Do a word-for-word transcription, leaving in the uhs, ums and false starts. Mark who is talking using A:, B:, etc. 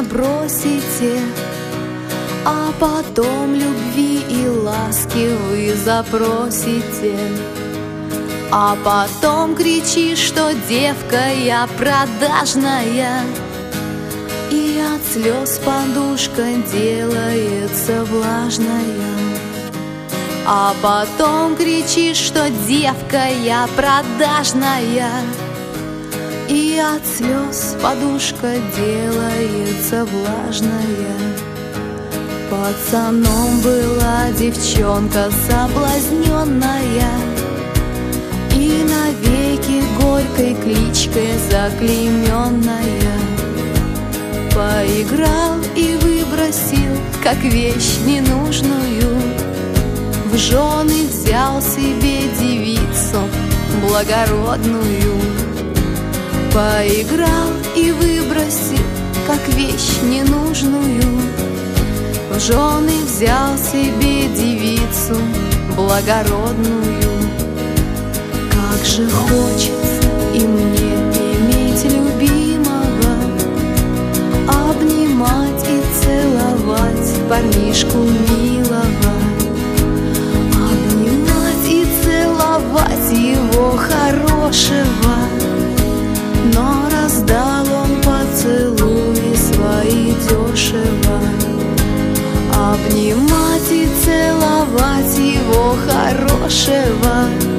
A: бросите, а потом любви и ласки вы запросите. А потом кричишь, что девка я продажная, и от слез подушка делается влажная. А потом кричишь, что девка я продажная, и от слез подушка делается влажная. Пацаном была девчонка соблазненная, и навеки горькой кличкой заклейменная. Поиграл и выбросил, как вещь ненужную, в жены взял себе девицу благородную. Поиграл и выбросил, как вещь ненужную, в жены взял себе девицу благородную. Как же хочется и мне иметь любимого, обнимать и целовать парнишку милого, обнимать и целовать его хорошего. Но раздал он поцелуи свои дешево. Обнимать и целовать его хорошего,